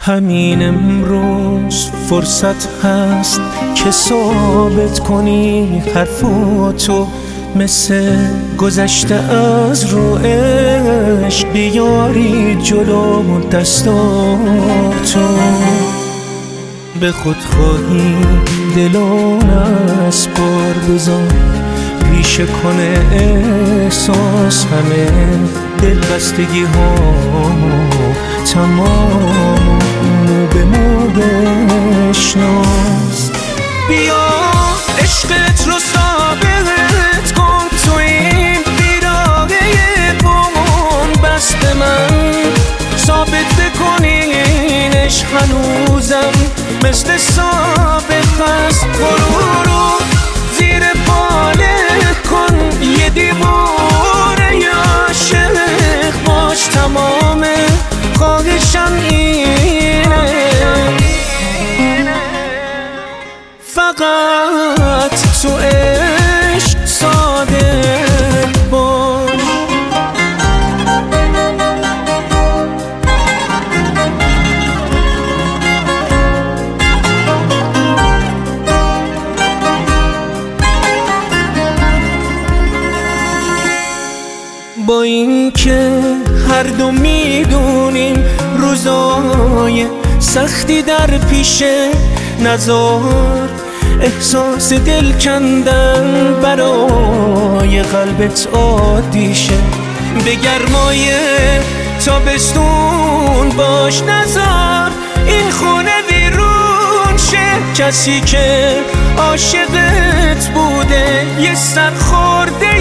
همین امروز فرصت هست که ثابت کنی حرفاتو، مثل گذشته از رو عشق بیاری جلو دستاتو. به خودخواهی دلان از بار بذار، پیشه کنه احساس همه دلبستگی ها تمام، مو به مو بشناس. بیا عشقت رو ثابت کن تو این بیراقه بمون، بس به من ثابت بکنینش هنوزم مثل سابق هست. برو رو زیر باله کن یه دیواره عاشق باش، تمام خواهشم اینه، فقط تو عشق صادق باش. با این که هر دو میدونیم روزای سختی در پیشه، نذار احساس دل کندن برای قلبت عادی شه. به گرمای تابستون باش، نذار این خونه ویرون شه. کسی که عاشقت بوده یه سرخورده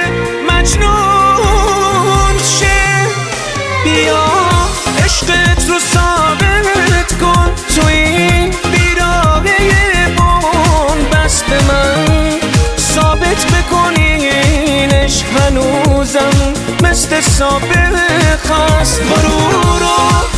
مجنون شه. بیا عشقت رو ثابت کن تو این بیراقه بمون، بس به من ثابت بکنینش هنوزم مثل سابق هست. برو رو